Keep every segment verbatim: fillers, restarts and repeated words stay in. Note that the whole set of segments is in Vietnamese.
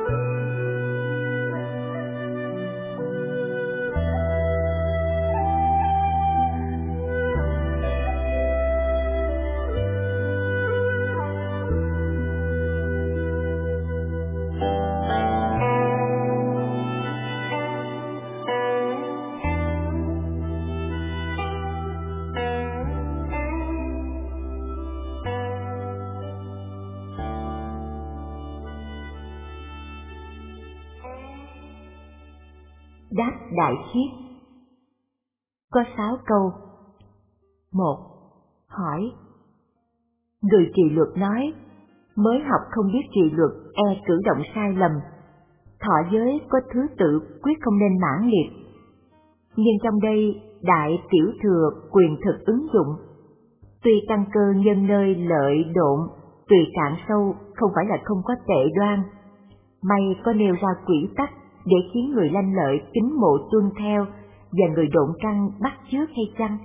Đáp Đại Khiết. Có sáu câu. Một. Hỏi. Người trì luật nói, mới học không biết trì luật e cử động sai lầm. Thọ giới có thứ tự quyết không nên mãn liệt. Nhưng trong đây đại tiểu thừa quyền thực ứng dụng. Tuy căn cơ nhân nơi lợi độn, tùy cạn sâu không phải là không có tệ đoan. May có nêu ra quỹ tắc để khiến người lanh lợi kính mộ tuân theo và người độn căn bắt chước hay chăng?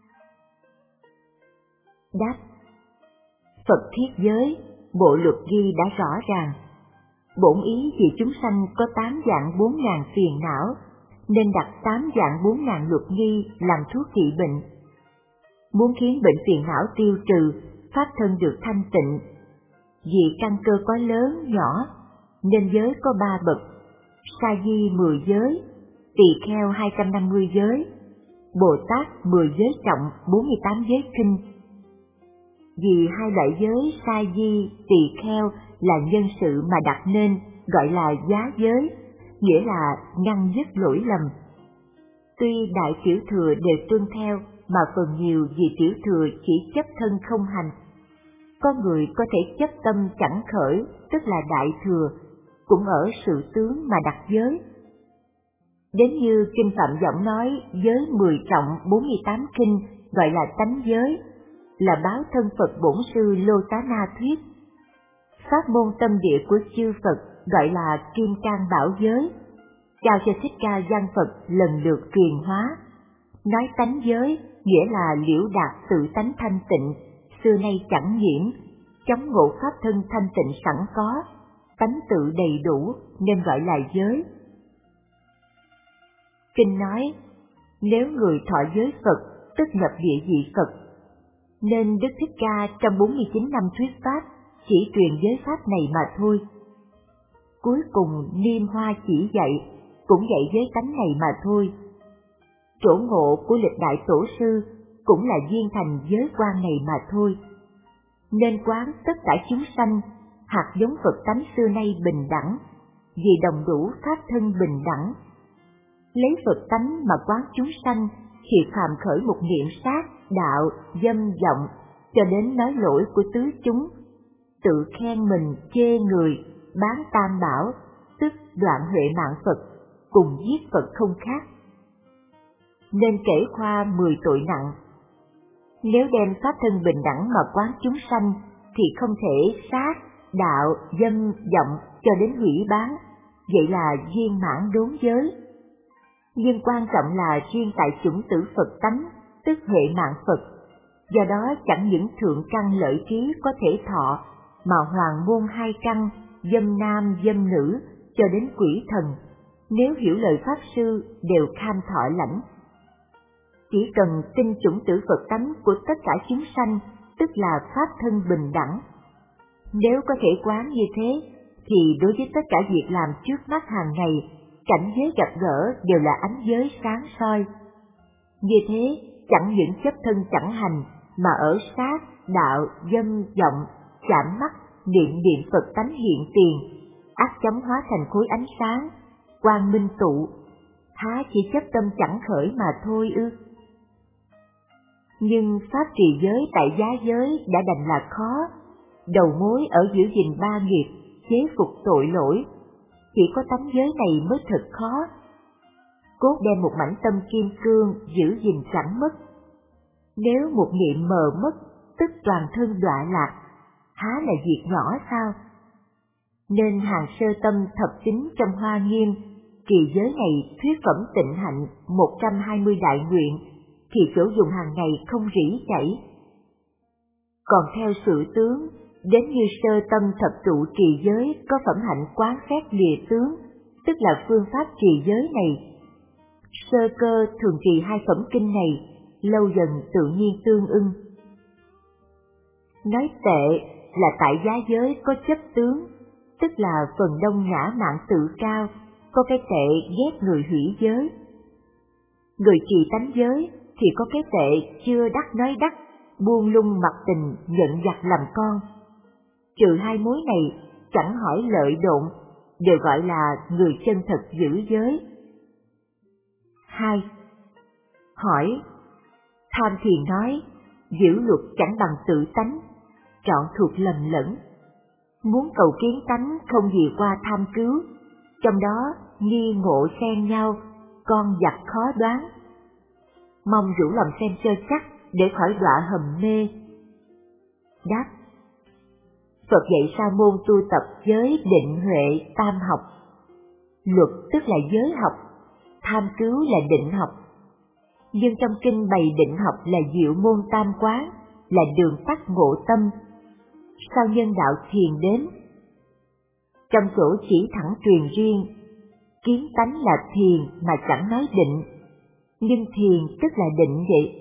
Đáp. Phật thiết giới, bộ luật ghi đã rõ ràng. Bổn ý vì chúng sanh có tám dạng bốn ngàn phiền não, nên đặt tám dạng bốn ngàn luật nghi làm thuốc trị bệnh. Muốn khiến bệnh phiền não tiêu trừ, pháp thân được thanh tịnh. Vì căn cơ có lớn nhỏ, nên giới có ba bậc. Sa di mười giới, tỳ kheo hai trăm năm mươi giới, Bồ Tát mười giới trọng bốn mươi tám giới kinh. Vì hai loại giới sa di, tỳ kheo là nhân sự mà đặt nên, gọi là giá giới, nghĩa là ngăn dứt lỗi lầm. Tuy đại tiểu thừa đều tuân theo, mà phần nhiều vì tiểu thừa chỉ chấp thân không hành. Có người có thể chấp tâm chẳng khởi, tức là đại thừa, cũng ở sự tướng mà đặt giới. Đến như Kinh Phạm Võng nói, giới mười trọng bốn mươi tám kinh gọi là tánh giới, là báo thân Phật Bổn Sư Lô Tá Na thuyết. Pháp môn tâm địa của chư Phật gọi là Kim Cang Bảo Giới, trao cho Thích Ca Văn Phật lần lượt truyền hóa. Nói tánh giới nghĩa là liễu đạt tự tánh thanh tịnh, xưa nay chẳng nhiễm, chống ngộ pháp thân thanh tịnh sẵn có, tánh tự đầy đủ nên gọi là giới. Kinh nói, nếu người thọ giới Phật, tức nhập địa vị Phật. Nên Đức Thích Ca trong bốn mươi chín năm thuyết Pháp chỉ truyền giới Pháp này mà thôi. Cuối cùng Niêm Hoa chỉ dạy, cũng dạy giới tánh này mà thôi. Chỗ ngộ của lịch đại tổ sư cũng là duyên thành giới quan này mà thôi. Nên quán tất cả chúng sanh, hạt giống Phật tánh xưa nay bình đẳng, vì đồng đủ pháp thân bình đẳng. Lấy Phật tánh mà quán chúng sanh, thì phàm khởi một niệm sát, đạo, dâm vọng, cho đến nói lỗi của tứ chúng, tự khen mình, chê người, bán tam bảo, tức đoạn huệ mạng Phật, cùng giết Phật không khác. Nên kể khoa mười tội nặng. Nếu đem pháp thân bình đẳng mà quán chúng sanh, thì không thể sát, đạo, dâm, vọng cho đến hủy bán, vậy là viên mãn đốn giới. Nhưng quan trọng là riêng tại chủng tử Phật tánh, tức huệ mạng Phật. Do đó chẳng những thượng căn lợi trí có thể thọ, mà hoàng môn hai căn, dâm nam, dâm nữ, cho đến quỷ thần, nếu hiểu lời Pháp Sư đều kham thọ lãnh. Chỉ cần tin chủng tử Phật tánh của tất cả chúng sanh, tức là pháp thân bình đẳng. Nếu có thể quán như thế, thì đối với tất cả việc làm trước mắt hàng ngày, cảnh giới gặp gỡ đều là ánh giới sáng soi. Như thế, chẳng những chấp thân chẳng hành, mà ở sát, đạo, dâm, vọng, chạm mắt, niệm niệm Phật tánh hiện tiền, ác chóng hóa thành khối ánh sáng, quang minh tụ, há chỉ chấp tâm chẳng khởi mà thôi ư? Nhưng pháp trì giới tại giá giới đã đành là khó, đầu mối ở giữ gìn ba nghiệp, chế phục tội lỗi, chỉ có tánh giới này mới thật khó. Cốt đem một mảnh tâm kim cương giữ gìn chẳng mất. Nếu một niệm mờ mất, tức toàn thân đọa lạc, há là việc nhỏ sao? Nên hàng sơ tâm thập tính trong Hoa Nghiêm, trì giới này thuyết phẩm tịnh hạnh một trăm hai mươi đại nguyện, thì chỗ dùng hàng ngày không rỉ chảy. Còn theo sự tướng, Đến như sơ tâm thập trụ trì giới có phẩm hạnh quán xét lìa tướng, tức là phương pháp trì giới này. Sơ cơ thường trì hai phẩm kinh này, lâu dần tự nhiên tương ưng. Nói tệ là tại giá giới có chấp tướng, tức là phần đông ngã mạn tự cao, có cái tệ ghét người hủy giới. Người trì tánh giới thì có cái tệ chưa đắc nói đắc, buông lung mặc tình nhận giặc làm con. Trừ hai mối này, chẳng hỏi lợi độn, đều gọi là người chân thật giữ giới. Hai. Hỏi, tham thiền nói, giữ luật chẳng bằng tự tánh, trọn thuộc lầm lẫn. Muốn cầu kiến tánh không gì qua tham cứu, trong đó nghi ngộ xen nhau, con giặc khó đoán. Mong rủ lòng xem sơ chắc để khỏi đọa hầm mê. Đáp, Phật dạy sa môn tu tập giới định huệ tam học. Luật tức là giới học, tham cứu là định học. Nhưng trong kinh bày định học là diệu môn tam quán, là đường tắt ngộ tâm. Sao nhân đạo thiền đến? Trong chỗ chỉ thẳng truyền riêng, kiến tánh là thiền mà chẳng nói định, nhưng thiền tức là định vậy.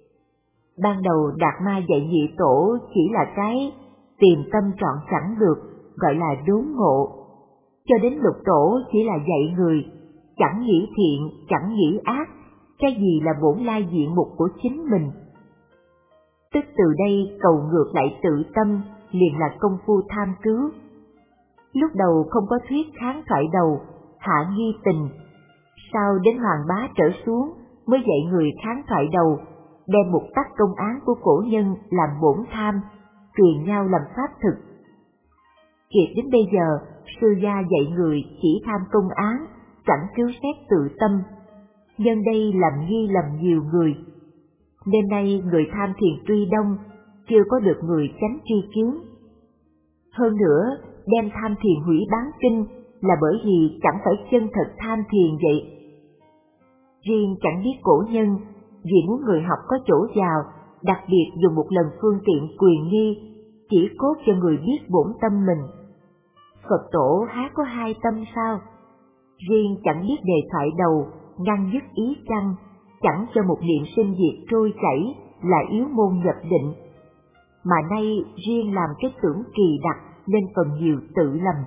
Ban đầu Đạt Ma dạy nhị tổ chỉ là cái tìm tâm trọn chẳng được, gọi là đốn ngộ. Cho đến lục tổ chỉ là dạy người, chẳng nghĩ thiện, chẳng nghĩ ác, cái gì là bổn lai diện mục của chính mình. Tức từ đây cầu ngược lại tự tâm, liền là công phu tham cứu. Lúc đầu không có thuyết kháng thoại đầu, hạ nghi tình. Sau đến Hoàng Bá trở xuống mới dạy người kháng thoại đầu, đem một tắc công án của cổ nhân làm bổn tham, truyền nhau làm pháp thực. Kiệt đến bây giờ, sư gia dạy người chỉ tham công án, chẳng cứu xét tự tâm. Nhân đây làm nghi lầm nhiều người. Nên nay người tham thiền tuy đông, chưa có được người chánh tri kiến. Hơn nữa, đem tham thiền hủy bán kinh là bởi vì chẳng phải chân thật tham thiền vậy. Riêng chẳng biết cổ nhân, vì muốn người học có chỗ vào, đặc biệt dùng một lần phương tiện quyền nghi, chỉ cốt cho người biết bổn tâm mình. Phật tổ há có hai tâm sao? Riêng chẳng biết đề thoại đầu, ngăn dứt ý chăng, chẳng cho một niệm sinh diệt trôi chảy là yếu môn nhập định. Mà nay riêng làm cái tưởng kỳ đặc nên phần nhiều tự lầm.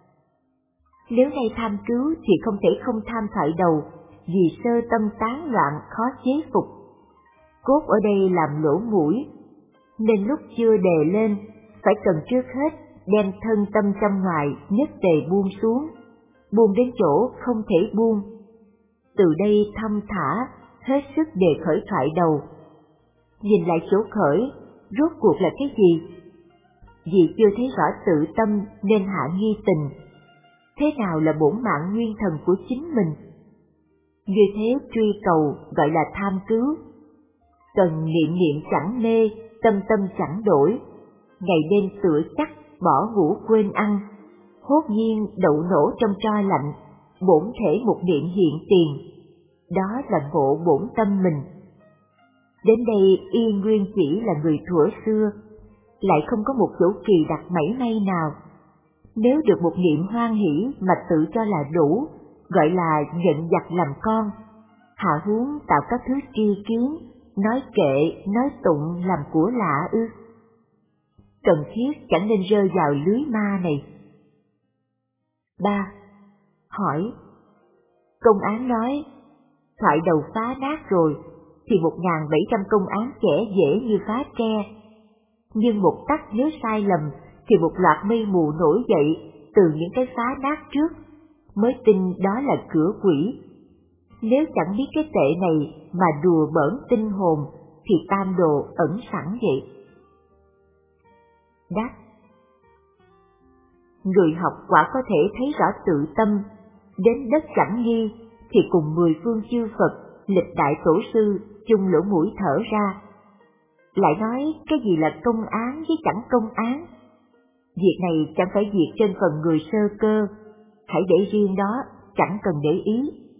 Nếu nay tham cứu thì không thể không tham thoại đầu, vì sơ tâm tán loạn khó chế phục. Cốt ở đây làm lỗ mũi, nên lúc chưa đề lên, phải cần trước hết đem thân tâm trong ngoài nhất tề buông xuống, buông đến chỗ không thể buông. Từ đây thâm thả, hết sức đề khởi thoại đầu. Nhìn lại chỗ khởi, rốt cuộc là cái gì? Vì chưa thấy rõ tự tâm nên hạ nghi tình. Thế nào là bổn mạng nguyên thần của chính mình? Như thế truy cầu gọi là tham cứu. Cần niệm niệm chẳng mê, tâm tâm chẳng đổi, ngày đêm tựa chắc, bỏ ngủ quên ăn, hốt nhiên đậu nổ trong tro lạnh, bổn thể một niệm hiện tiền. Đó là ngộ bổn tâm mình. Đến đây y nguyên chỉ là người thuở xưa, lại không có một chỗ kỳ đặc mảy may nào. Nếu được một niệm hoan hỷ mà tự cho là đủ, gọi là nhận giặc làm con, hạ huống tạo các thứ tri kiến, nói kệ, nói tụng làm của lạ ư? Cần thiết chẳng nên rơi vào lưới ma này. Ba. Hỏi, công án nói, thoại đầu phá nát rồi, thì một nghìn bảy trăm công án trẻ dễ như phá tre. Nhưng một tắc nếu sai lầm, thì một loạt mây mù nổi dậy từ những cái phá nát trước, mới tin đó là cửa quỷ. Nếu chẳng biết cái tệ này mà đùa bỡn tinh hồn, thì tam đồ ẩn sẵn vậy. Đáp, người học quả có thể thấy rõ tự tâm, đến đất chẳng nghi, thì cùng mười phương chư Phật, lịch đại tổ sư chung lỗ mũi thở ra. Lại nói cái gì là công án với chẳng công án? Việc này chẳng phải việc trên phần người sơ cơ, hãy để riêng đó, chẳng cần để ý.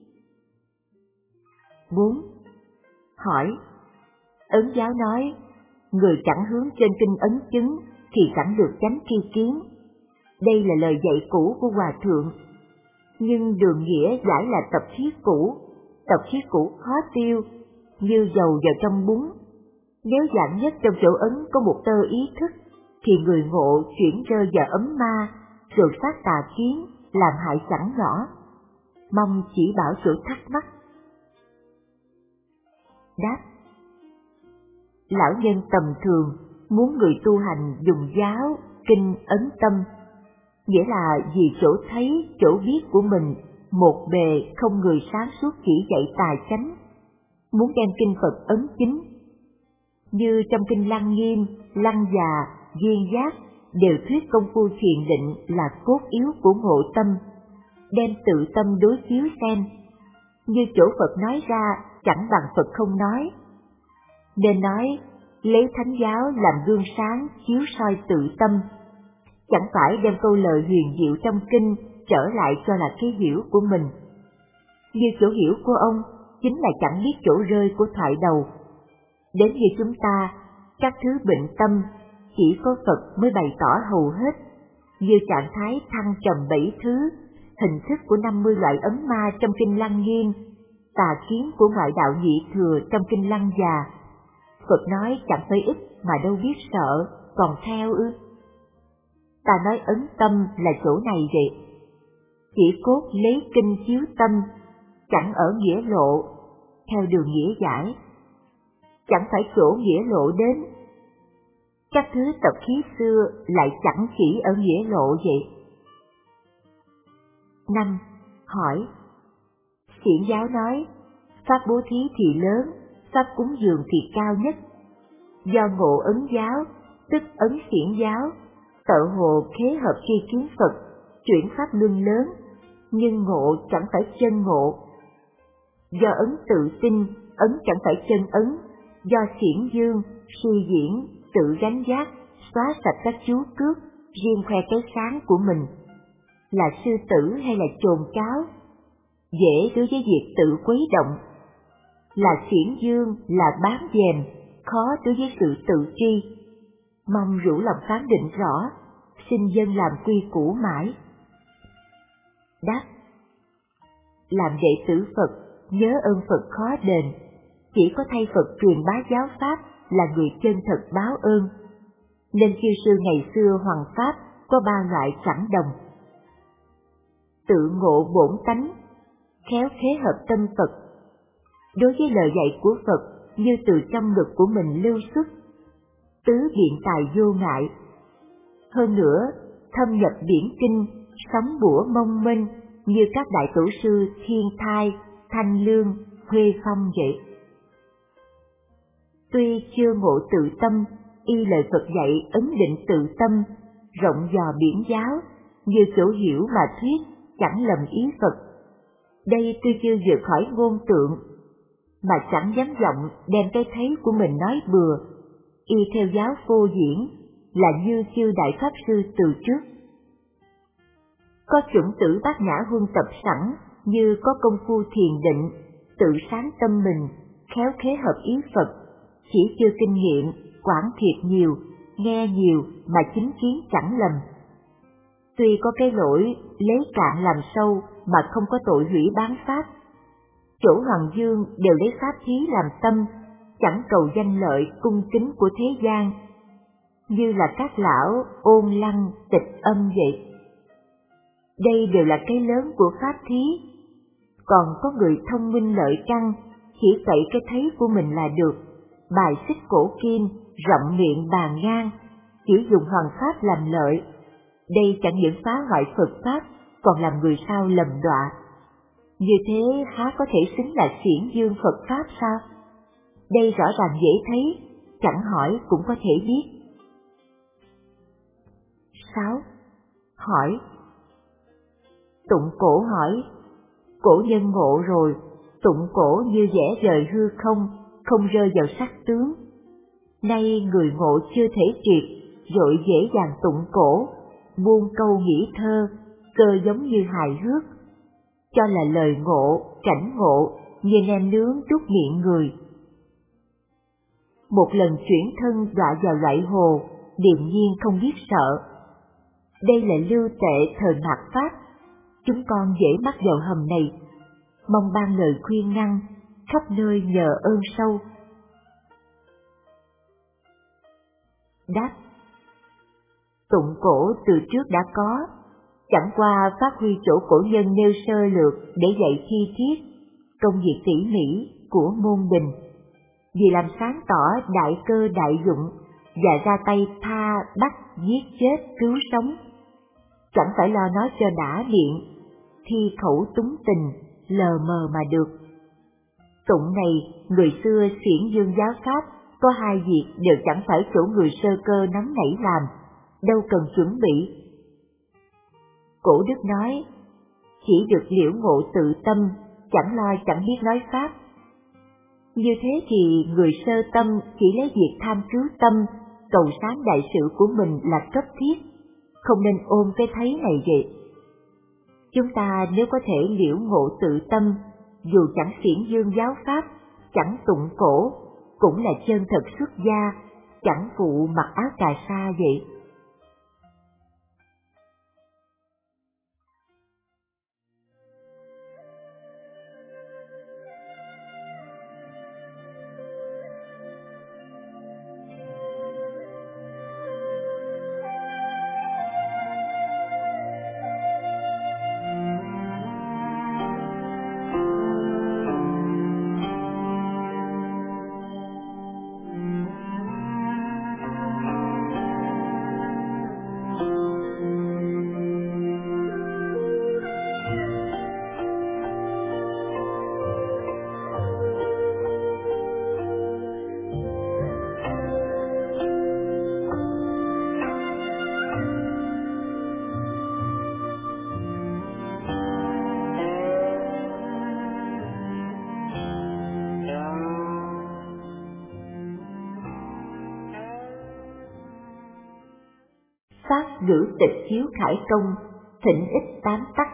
Bốn. Hỏi, Ấn giáo nói, người chẳng hướng trên kinh ấn chứng thì chẳng được chánh tri kiến. Đây là lời dạy cũ của Hòa Thượng. Nhưng đường nghĩa giải là tập khí cũ, tập khí cũ khó tiêu, như dầu vào trong bún. Nếu dạng nhất trong chỗ ấn có một tơ ý thức, thì người ngộ chuyển rơi vào ấm ma, rồi phát tà kiến, làm hại chẳng nhỏ. Mong chỉ bảo chỗ thắc mắc. Đáp: lão nhân tầm thường muốn người tu hành dùng giáo, kinh ấn tâm, nghĩa là vì chỗ thấy, chỗ biết của mình một bề không người sáng suốt chỉ dạy tài chánh, muốn đem kinh Phật ấn chính. Như trong kinh Lăng Nghiêm, Lăng Già, Duyên Giác đều thuyết công phu thiền định là cốt yếu của ngộ tâm, đem tự tâm đối chiếu xem. Như chỗ Phật nói ra chẳng bằng Phật không nói. Nên nói lấy thánh giáo làm gương sáng chiếu soi tự tâm, chẳng phải đem câu lời huyền diệu trong kinh trở lại cho là cái hiểu của mình. Như chỗ hiểu của ông chính là chẳng biết chỗ rơi của thoại đầu. Đến như chúng ta, các thứ bệnh tâm chỉ có Phật mới bày tỏ hầu hết, như trạng thái thăng trầm bảy thứ, hình thức của năm mươi loại ấm ma trong kinh Lăng Nghiêm, tà kiến của ngoại đạo nhị thừa trong kinh Lăng Già. Phật nói chẳng phải ít mà đâu biết sợ, còn theo ư? Ta nói ấn tâm là chỗ này vậy. Chỉ cốt lấy kinh chiếu tâm, chẳng ở nghĩa lộ, theo đường nghĩa giải. Chẳng phải chỗ nghĩa lộ đến. Các thứ tập khí xưa lại chẳng chỉ ở nghĩa lộ vậy. Năm. Hỏi: Xiển giáo nói, pháp bố thí thì lớn, pháp cúng dường thì cao nhất. Do ngộ ấn giáo, tức ấn xiển giáo, tự hồ khế hợp tri kiến Phật, chuyển pháp luân lớn, nhưng ngộ chẳng phải chân ngộ. Do ấn tự tin, ấn chẳng phải chân ấn, do xiển dương, suy diễn, tự gánh giác, xóa sạch các chú cướp, riêng khoe cái sáng của mình. Là sư tử hay là chồn cáo? Dễ đối với việc tự quấy động. Là xiển dương, là bán dèm, khó đối với sự tự tri. Mong rủ lòng phán định rõ, xin dân làm quy củ mãi. Đáp: làm đệ tử Phật, nhớ ơn Phật khó đền, chỉ có thay Phật truyền bá giáo pháp là người chân thật báo ơn. Nên chư sư ngày xưa hoằng pháp có ba loại chẳng đồng: tự ngộ bổn tánh, khéo khế hợp tâm Phật, đối với lời dạy của Phật như từ trong ngực của mình lưu xuất, tứ biện tài vô ngại. Hơn nữa, thâm nhập biển kinh, sóng bủa mong mênh như các đại tổ sư Thiên Thai, Thanh Lương, Huê Phong vậy. Tuy chưa ngộ tự tâm, y lời Phật dạy ấn định tự tâm, rộng dò biển giáo, như chỗ hiểu mà thuyết, chẳng lầm ý Phật. Đây tuy chưa vượt khỏi ngôn tượng, mà chẳng dám giọng đem cái thấy của mình nói bừa, y theo giáo phô diễn, là như chư đại pháp sư từ trước. Có chủng tử bát nhã huân tập sẵn, như có công phu thiền định, tự sáng tâm mình, khéo khế hợp ý Phật, chỉ chưa kinh nghiệm, quảng thiệt nhiều, nghe nhiều mà chính kiến chẳng lầm. Tuy có cái lỗi lấy cạn làm sâu mà không có tội hủy bán pháp. Chỗ Hoàng Dương đều lấy pháp thí làm tâm, chẳng cầu danh lợi cung kính của thế gian, như là các lão Ôn Lăng, Tịch Âm vậy. Đây đều là cái lớn của pháp thí. Còn có người thông minh lợi căn, chỉ cậy cái thấy của mình là được, bài xích cổ kim, rộng miệng bàn ngang, chỉ dùng hoàng pháp làm lợi. Đây chẳng những phá hoại Phật pháp, còn làm người sau lầm đọa. Như thế há có thể xứng là xiển dương Phật pháp sao? Đây rõ ràng dễ thấy, chẳng hỏi cũng có thể biết. Sáu. Hỏi: tụng cổ hỏi, cổ nhân ngộ rồi, tụng cổ như vẽ rời hư không, không rơi vào sắc tướng. Nay người ngộ chưa thể triệt, rồi dễ dàng tụng cổ, buông câu nghĩ thơ, cơ giống như hài hước, cho là lời ngộ, cảnh ngộ, như nem nướng trút miệng người. Một lần chuyển thân đọa vào loại hồ, điềm nhiên không biết sợ. Đây là lưu tệ thời mạt Pháp, chúng con dễ mắc vào hầm này, mong ban lời khuyên ngăn, khắp nơi nhờ ơn sâu. Đáp: tụng cổ từ trước đã có, chẳng qua phát huy chỗ cổ nhân nêu sơ lược để dạy chi tiết, công việc tỉ mỉ của môn đình, vì làm sáng tỏ đại cơ đại dụng và ra tay tha bắt giết chết cứu sống, chẳng phải lo nói cho đã miệng, thi khẩu túng tình lờ mờ mà được. Tụng này người xưa xiển dương giáo pháp có hai việc đều chẳng phải chỗ người sơ cơ nóng nảy làm, đâu cần chuẩn bị. Cổ đức nói, chỉ được liễu ngộ tự tâm, chẳng lo chẳng biết nói pháp. Như thế thì người sơ tâm chỉ lấy việc tham cứu tâm, cầu sáng đại sự của mình là cấp thiết, không nên ôm cái thấy này vậy. Chúng ta nếu có thể liễu ngộ tự tâm, dù chẳng xiển dương giáo pháp, chẳng tụng cổ, cũng là chân thật xuất gia, chẳng phụ mặc áo cà sa vậy. Phát ngữ tịch chiếu khải công, thỉnh ích tám tắc.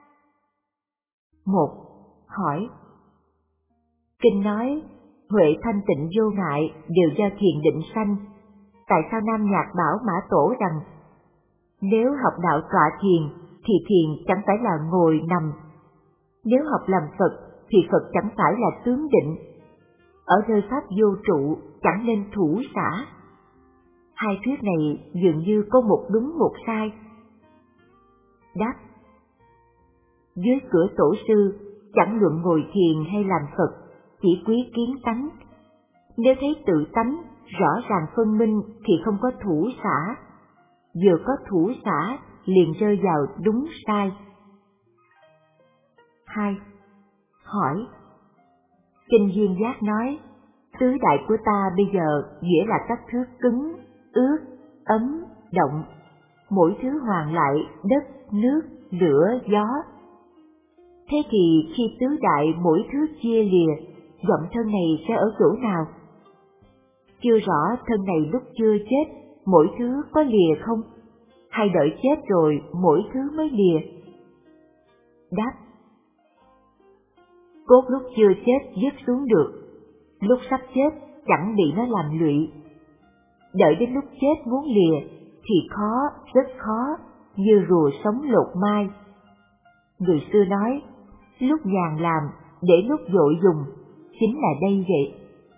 Một. Hỏi: kinh nói huệ thanh tịnh vô ngại đều do thiền định sanh, tại sao Nam Nhạc bảo Mã Tổ rằng nếu học đạo tọa thiền thì thiền chẳng phải là ngồi nằm, nếu học làm Phật thì Phật chẳng phải là tướng định, ở nơi pháp vô trụ chẳng nên thủ xả? Hai thuyết này dường như có một đúng một sai. Đáp: dưới cửa tổ sư chẳng luận ngồi thiền hay làm Phật, chỉ quý kiến tánh. Nếu thấy tự tánh rõ ràng phân minh thì không có thủ xả, vừa có thủ xả liền rơi vào đúng sai. Hai. Hỏi: kinh Duyên Giác nói tứ đại của ta bây giờ nghĩa là các thứ cứng, ướt, ấm, động, mỗi thứ hoàn lại đất, nước, lửa, gió. Thế thì khi tứ đại mỗi thứ chia lìa, vọng thân này sẽ ở chỗ nào? Chưa rõ thân này lúc chưa chết, mỗi thứ có lìa không? Hay đợi chết rồi mỗi thứ mới lìa? Đáp: cốt lúc chưa chết dứt xuống được, lúc sắp chết chẳng bị nó làm lụy. Đợi đến lúc chết muốn lìa thì khó, rất khó, như rùa sống lột mai. Người xưa nói, lúc nhàn làm để lúc vội dùng, chính là đây vậy.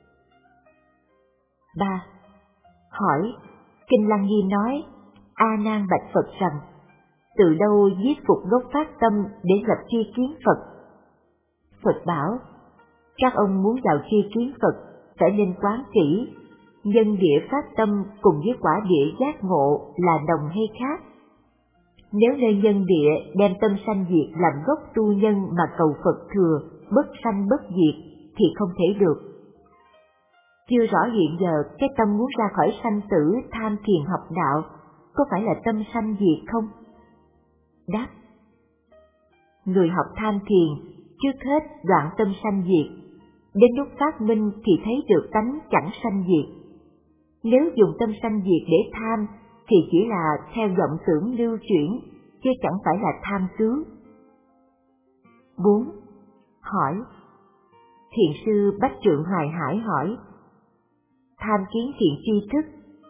Ba. Hỏi: kinh Lăng Nghiêm nói, A Nan bạch Phật rằng, từ đâu giết phục đốt phát tâm để lập tri kiến Phật? Phật bảo, các ông muốn vào tri kiến Phật phải nên quán kỹ, nhân địa phát tâm cùng với quả địa giác ngộ là đồng hay khác? Nếu nơi nhân địa đem tâm sanh diệt làm gốc tu nhân mà cầu Phật thừa, bất sanh bất diệt thì không thể được. Chưa rõ hiện giờ cái tâm muốn ra khỏi sanh tử tham thiền học đạo có phải là tâm sanh diệt không? Đáp: người học tham thiền trước hết đoạn tâm sanh diệt, đến lúc phát minh thì thấy được tánh chẳng sanh diệt. Nếu dùng tâm sanh diệt để tham thì chỉ là theo vọng tưởng lưu chuyển, chứ chẳng phải là tham cứu. Bốn. Hỏi: thiền sư Bách Trượng Hoài Hải hỏi, tham kiến thiện tri thức,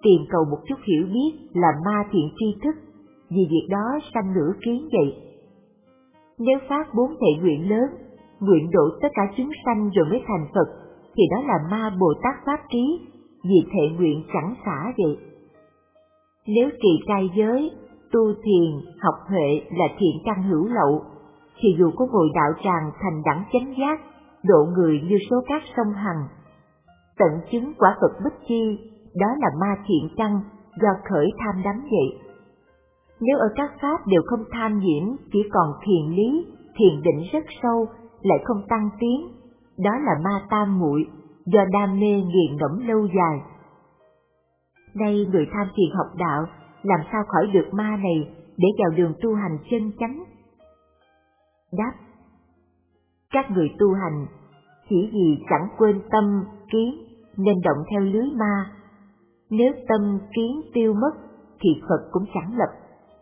tìm cầu một chút hiểu biết là ma thiện tri thức, vì việc đó sanh ngữ kiến vậy. Nếu phát bốn thệ nguyện lớn, nguyện độ tất cả chúng sanh rồi mới thành Phật, thì đó là ma Bồ Tát Pháp Trí, vì thệ nguyện chẳng xả vậy. Nếu trì trai giới, tu thiền, học huệ là thiện căn hữu lậu, thì dù có ngồi đạo tràng thành đẳng chánh giác, độ người như số cát sông Hằng, tận chứng quả Phật Bích Chi, đó là ma thiện căn do khởi tham đắm vậy. Nếu ở các pháp đều không tham nhiễm, chỉ còn thiền lý, thiền định rất sâu, lại không tăng tiến, đó là ma tam muội, do đam mê nghiền ngẫm lâu dài. Nay người tham thiền học đạo, làm sao khỏi được ma này để vào đường tu hành chân chánh? Đáp: các người tu hành chỉ vì chẳng quên tâm, kiến nên động theo lưới ma. Nếu tâm, kiến tiêu mất thì Phật cũng chẳng lập.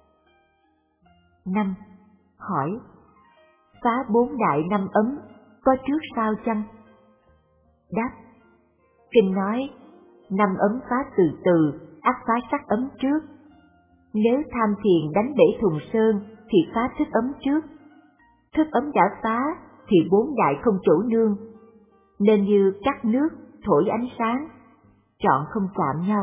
năm. Hỏi: phá bốn đại năm ấm có trước sau chăng? Đáp: kinh nói năm ấm phá từ từ, ắt phá sắc ấm trước. Nếu tham thiền đánh bể thùng sơn thì phá thức ấm trước. Thức ấm đã phá thì bốn đại không chỗ nương, nên như cắt nước thổi ánh sáng, chọn không chạm nhau.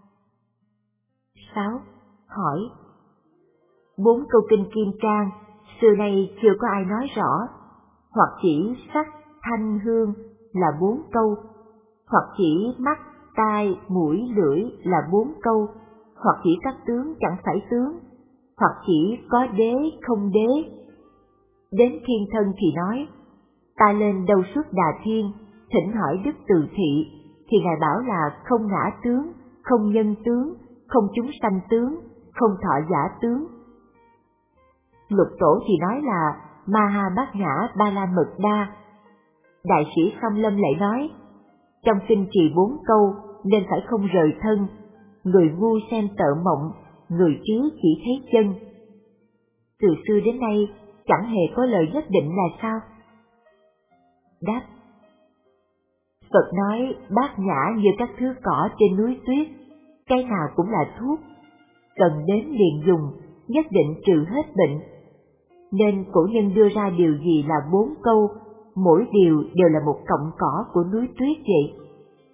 sáu. Hỏi: bốn câu kinh Kim Cang xưa nay chưa có ai nói rõ, hoặc chỉ sắc, thanh, hương là bốn câu, hoặc chỉ mắt, tai, mũi, lưỡi là bốn câu, hoặc chỉ các tướng chẳng phải tướng, hoặc chỉ có đế không đế. Đến thiên thân thì nói: ta lên đâu suốt đà thiên, thỉnh hỏi đức từ thị, thì ngài bảo là không ngã tướng, không nhân tướng, không chúng sanh tướng, không thọ giả tướng. Lục tổ thì nói là ma ha bát nhã ba la mật đa. Đại sĩ Song Lâm lại nói: trong kinh trì bốn câu nên phải không rời thân, người ngu xem tợ mộng, người trí chỉ thấy chân. Từ xưa đến nay chẳng hề có lời nhất định là sao? Đáp: Phật nói bát nhã như các thứ cỏ trên núi tuyết, cái nào cũng là thuốc, cần đến liền dùng, nhất định trừ hết bệnh. Nên cổ nhân đưa ra điều gì là bốn câu, mỗi điều đều là một cọng cỏ của núi tuyết vậy.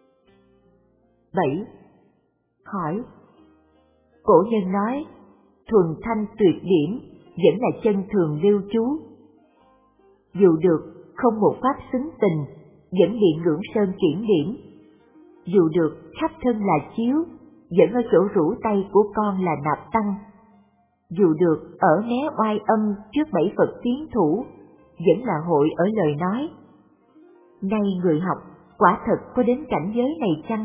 bảy. Hỏi: cổ nhân nói thuần thanh tuyệt điển vẫn là chân thường lưu trú. Dù được không một pháp xứng tình, vẫn bị ngưỡng sơn triển điển. Dù được khắp thân là chiếu, vẫn ở chỗ rủ tay của con là nạp tăng. Dù được ở né oai âm trước bảy Phật tiến thủ, vẫn là hội ở lời nói. Nay người học quả thật có đến cảnh giới này chăng?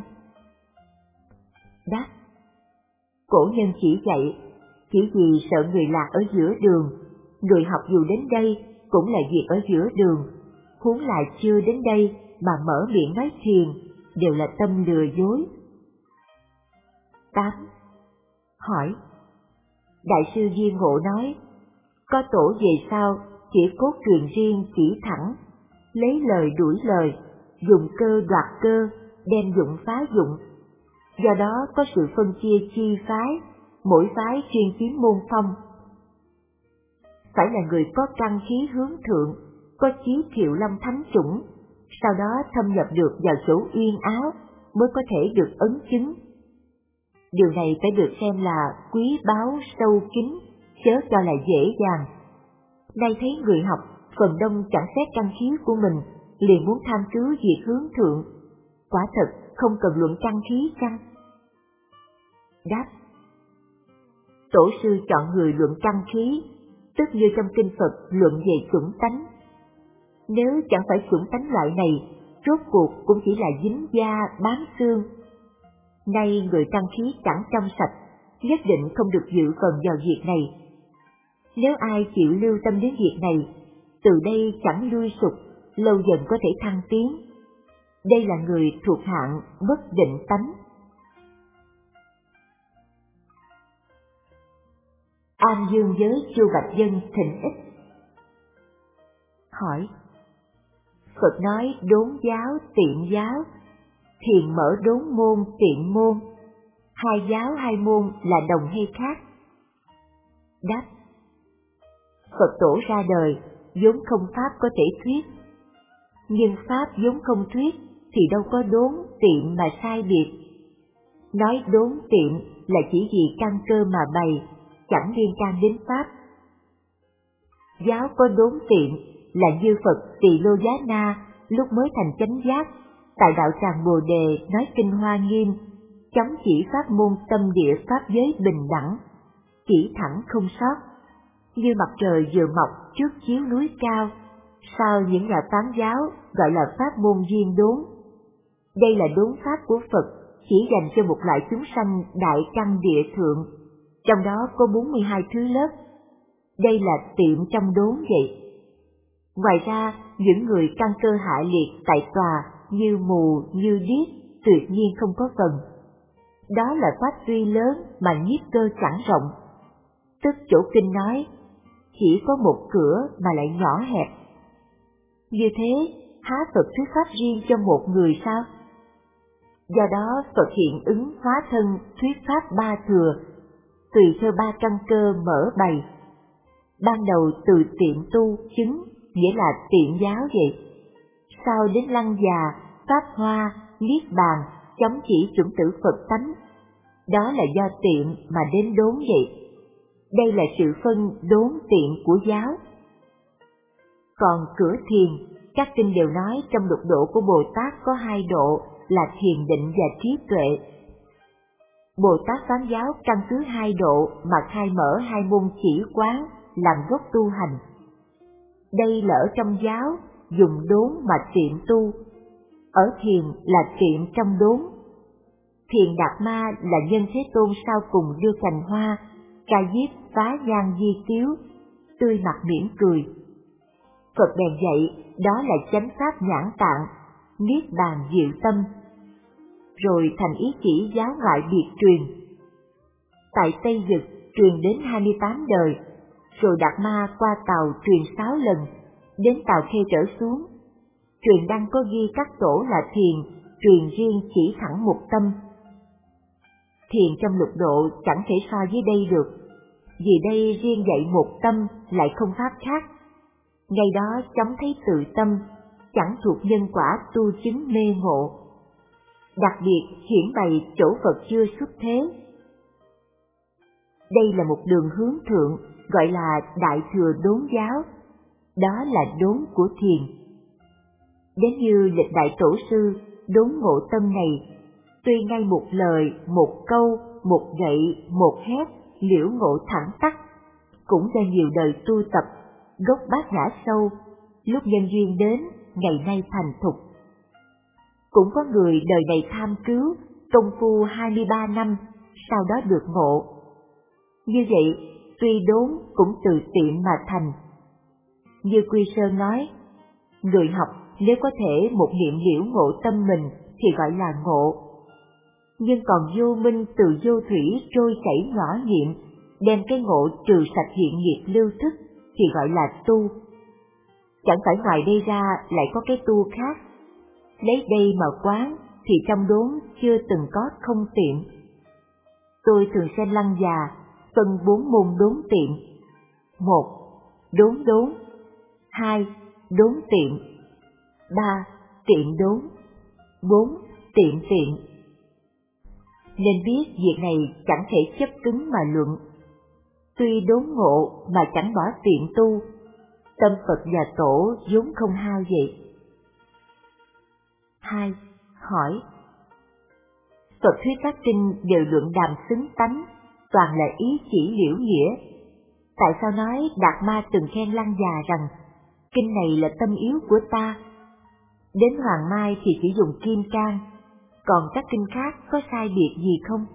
Đáp: cổ nhân chỉ dạy, chỉ vì sợ người lạc ở giữa đường, người học dù đến đây cũng là việc ở giữa đường, huống lại chưa đến đây mà mở miệng nói thiền, đều là tâm lừa dối. tám. Hỏi: đại sư Di Ngộ nói, có tổ về sau chỉ cốt truyền riêng chỉ thẳng, lấy lời đuổi lời, dùng cơ đoạt cơ, đem dụng phá dụng. Do đó có sự phân chia chi phái, mỗi phái chuyên chiếm môn phong. Phải là người có căn khí hướng thượng, có chí Thiệu Long thánh chủng, sau đó thâm nhập được vào chỗ uyên áo mới có thể được ấn chứng. Điều này phải được xem là quý báu sâu kín, chớ cho là dễ dàng. Nay thấy người học phần đông chẳng xét căn khí của mình, liền muốn tham cứ việc hướng thượng, quả thật không cần luận căn khí chăng? Đáp: tổ sư chọn người luận căn khí, tức như trong kinh Phật luận về chủng tánh. Nếu chẳng phải chủng tánh loại này, rốt cuộc cũng chỉ là dính da bám xương. Nay người căn khí chẳng trong sạch, nhất định không được dự phần vào việc này. Nếu ai chịu lưu tâm đến việc này, từ đây chẳng lui sụp, lâu dần có thể thăng tiến. Đây là người thuộc hạng bất định tánh. An Dương giới Chu Bạch Dân thịnh ích. Hỏi: Phật nói đốn giáo tiện giáo, thiền mở đốn môn tiện môn, Hai giáo hai môn là đồng hay khác? Đáp: Phật tổ ra đời vốn không pháp có thể thuyết, nhưng pháp vốn không thuyết thì đâu có đốn tiệm mà sai biệt. Nói đốn tiệm là chỉ vì căn cơ mà bày, chẳng liên can đến pháp. Giáo có đốn tiệm là như Phật Tỳ Lô Giá Na lúc mới thành chánh giác, tại đạo tràng Bồ Đề nói kinh Hoa Nghiêm, chấm chỉ pháp môn tâm địa pháp giới bình đẳng, chỉ thẳng không sót, như mặt trời vừa mọc trước chiếu núi cao. Sau những nhà phán giáo gọi là pháp môn duyên đốn. Đây là đốn pháp của Phật, chỉ dành cho một loại chúng sanh đại căn địa thượng, trong đó có bốn mươi hai thứ lớp. Đây là tiệm trong đốn vậy. Ngoài ra, những người căn cơ hạ liệt tại tòa như mù, như điếc, tuyệt nhiên không có phần. Đó là pháp tuy lớn mà nhiếp cơ chẳng rộng. Tức chỗ kinh nói, chỉ có một cửa mà lại nhỏ hẹp. Như thế, há Phật thuyết pháp riêng cho một người sao? Do đó Phật hiện ứng hóa thân thuyết pháp ba thừa, tùy theo ba căn cơ mở bày. Ban đầu từ tiệm tu chứng, nghĩa là tiệm giáo vậy. Sau đến lăng già, pháp hoa, niết bàn, chấm chỉ chủng tử Phật tánh. Đó là do tiệm mà đến đốn vậy. Đây là sự phân đốn tiệm của giáo. Còn cửa thiền, các kinh đều nói trong lục độ của Bồ Tát có hai độ là thiền định và trí tuệ. Bồ Tát phán giáo căn cứ hai độ mà khai mở hai môn chỉ quán làm gốc tu hành. Đây là ở trong giáo dùng đốn mà tiệm tu, ở thiền là tiệm trong đốn. Thiền Đạt Ma là nhân Thế Tôn sau cùng đưa cành hoa, ca diếp phá gian di tiếu, tươi mặt mỉm cười. Phật bèn dạy đó là chánh pháp nhãn tạng, niết bàn diệu tâm, rồi thành ý chỉ giáo ngoại biệt truyền. Tại Tây Dực truyền đến hai mươi tám đời, rồi Đạt Ma qua tàu truyền sáu lần, đến tàu Khê trở xuống. Truyền đăng có ghi các tổ là thiền, truyền riêng chỉ thẳng một tâm. Thiền trong lục độ chẳng thể so với đây được, vì đây riêng dạy một tâm lại không pháp khác. Ngay đó chấm thấy tự tâm, chẳng thuộc nhân quả tu chứng mê ngộ. Đặc biệt hiển bày chỗ Phật chưa xuất thế. Đây là một đường hướng thượng, gọi là Đại Thừa Đốn Giáo. Đó là đốn của thiền. Đến như lịch Đại Tổ Sư đốn ngộ tâm này, tuy ngay một lời, một câu, một gậy, một hét, liễu ngộ thẳng tắc, cũng do nhiều đời tu tập, gốc bát nhã sâu, lúc nhân duyên đến, ngày nay thành thục. Cũng có người đời này tham cứu, công phu hai mươi ba năm, sau đó được ngộ. Như vậy, tuy đốn cũng từ tiệm mà thành. Như Quy Sơn nói, người học nếu có thể một niệm liễu ngộ tâm mình thì gọi là ngộ. Nhưng còn vô minh từ vô thủy trôi chảy nhỏ nhiệm, đem cái ngộ trừ sạch hiện nghiệp lưu thức thì gọi là tu. Chẳng phải ngoài đây ra lại có cái tu khác. Lấy đây mà quán thì trong đốn chưa từng có không tiệm. Tôi thường xem lăng già, phân bốn môn đốn tiệm. Một, đốn đốn. Hai, đốn tiệm. Ba, tiệm đốn. Bốn, tiệm tiệm. Nên biết việc này chẳng thể chấp cứng mà luận. Tuy đốn ngộ mà chẳng bỏ tiệm tu, tâm Phật và Tổ vốn không hao vậy. Hai, hỏi. Phật thuyết các kinh đều luận đàm xứng tánh, toàn là ý chỉ liễu nghĩa. Tại sao nói Đạt Ma từng khen Lăng Già rằng kinh này là tâm yếu của ta? Đến Hoàng Mai thì chỉ dùng kim cang, còn các kinh khác có sai biệt gì không?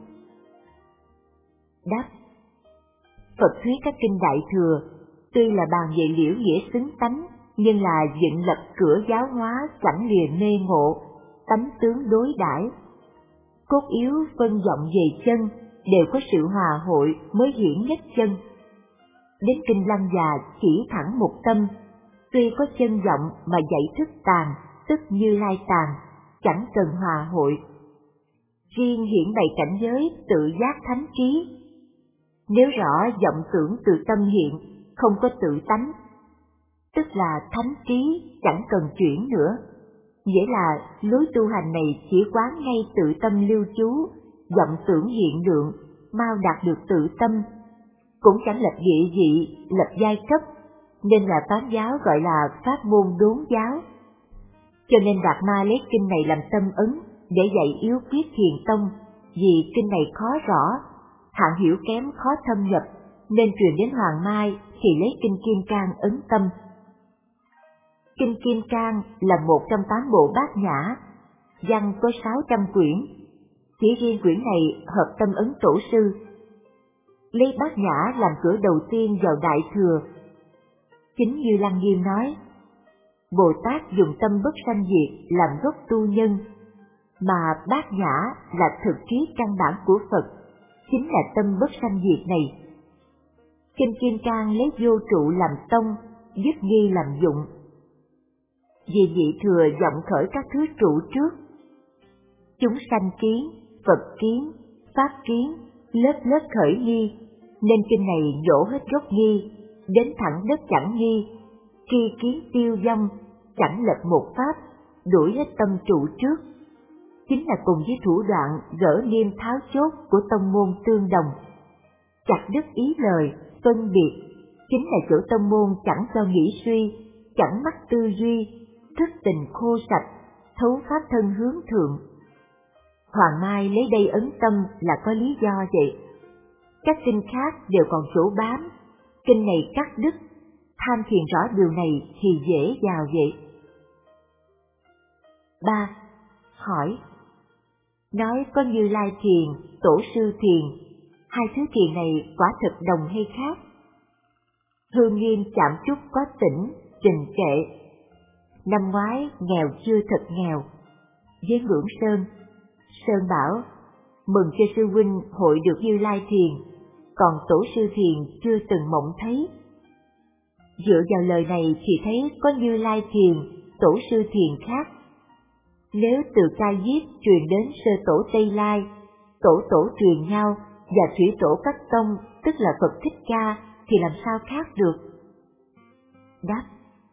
Đáp. Phật thuyết các kinh Đại Thừa tuy là bàn về liễu nghĩa xứng tánh, nhưng là dựng lập cửa giáo hóa chẳng lìa mê ngộ, tánh tướng đối đãi. Cốt yếu phân vọng về chân, đều có sự hòa hội mới hiển nhất chân. Đến kinh Lăng Già chỉ thẳng một tâm, tuy có chân vọng mà dạy thức tàn, tức Như Lai tàn, chẳng cần hòa hội. riêng hiển bày cảnh giới tự giác thánh trí. Nếu rõ vọng tưởng từ tâm hiện, không có tự tánh, tức là thánh trí chẳng cần chuyển nữa. Nghĩa là lối tu hành này chỉ quán ngay tự tâm lưu trú, vọng tưởng hiện lượng, mau đạt được tự tâm, cũng chẳng lập địa vị, lập giai cấp, nên là Pháp giáo gọi là pháp môn đốn giáo. Cho nên Đạt Ma lấy kinh này làm tâm ấn để dạy yếu quyết thiền tông, vì kinh này khó rõ, hạng hiểu kém khó thâm nhập, nên truyền đến Hoàng Mai thì lấy kinh Kim Cang ấn tâm. Kinh Kim Cang là một trong tám bộ bát nhã, văn có sáu trăm quyển, chỉ riêng quyển này hợp tâm ấn tổ sư. Lấy bát nhã làm cửa đầu tiên vào Đại Thừa. Chính như Lăng Nghiêm nói, Bồ Tát dùng tâm bất sanh diệt làm gốc tu nhân, mà bát nhã là thực trí căn bản của Phật, chính là tâm bất sanh diệt này. Kinh Kim Cang lấy vô trụ làm tông, dứt nghi làm dụng. Vì vị thừa vọng khởi các thứ trụ trước, chúng sanh kiến, Phật kiến, Pháp kiến, lớp lớp khởi nghi, nên kinh này nhổ hết gốc nghi, đến thẳng đất chẳng nghi, tri kiến tiêu vong, chẳng lập một pháp, đuổi hết tâm trụ trước. Chính là cùng với thủ đoạn gỡ niêm tháo chốt của tông môn tương đồng. Chặt đứt ý lời, phân biệt, chính là chỗ tông môn chẳng cho nghĩ suy, chẳng mắc tư duy, thức tình khô sạch, thấu pháp thân hướng thượng. Hoàng Mai lấy đây ấn tâm là có lý do vậy. Các kinh khác đều còn chỗ bám, kinh này cắt đứt, tham thiền rõ điều này thì dễ vào vậy. ba. Hỏi: nói có Như Lai thiền, Tổ sư thiền, hai thứ thiền này quả thực đồng hay khác? Hương Nghiêm chạm chút có tỉnh, trình kệ: năm ngoái nghèo chưa thật nghèo. Với Ngưỡng Sơn, Sơn bảo: mừng cho sư huynh hội được Như Lai thiền, còn Tổ sư thiền chưa từng mộng thấy. Dựa vào lời này thì thấy có Như Lai thiền, Tổ sư thiền khác. Nếu từ Ca Diếp truyền đến sơ tổ Tây Lai, tổ tổ truyền nhau và thủy tổ các tông, tức là Phật Thích Ca, thì làm sao khác được? Đáp: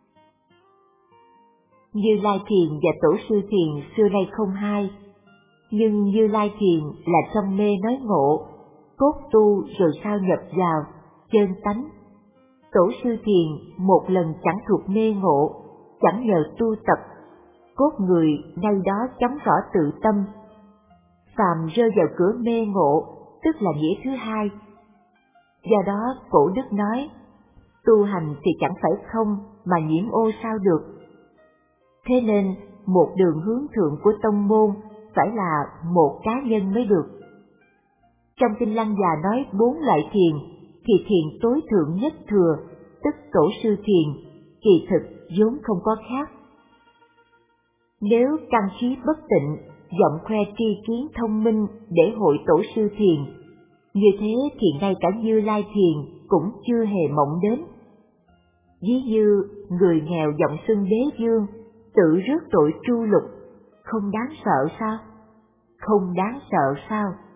Như Lai thiền và Tổ sư thiền xưa nay không hai, nhưng Như Lai thiền là trong mê nói ngộ, cốt tu rồi sao nhập vào chân tánh. Tổ sư thiền một lần chẳng thuộc mê ngộ, chẳng nhờ tu tập, cốt người ngay đó chóng rõ tự tâm. Phàm rơi vào cửa mê ngộ, tức là nghĩa thứ hai. Do đó Cổ Đức nói, tu hành thì chẳng phải không mà nhiễm ô sao được. Thế nên một đường hướng thượng của tông môn phải là một cá nhân mới được. Trong Kinh Lăng Già nói bốn loại thiền, thì thiền tối thượng nhất thừa, tức Tổ sư thiền, kỳ thực vốn không có khác. Nếu căn khí bất tịnh, vọng khoe tri kiến thông minh để hội Tổ sư thiền, như thế thì ngay cả Như Lai thiền cũng chưa hề mộng đến. Ví như người nghèo vọng xưng đế vương, tự rước tội tru lục, không đáng sợ sao? Không đáng sợ sao?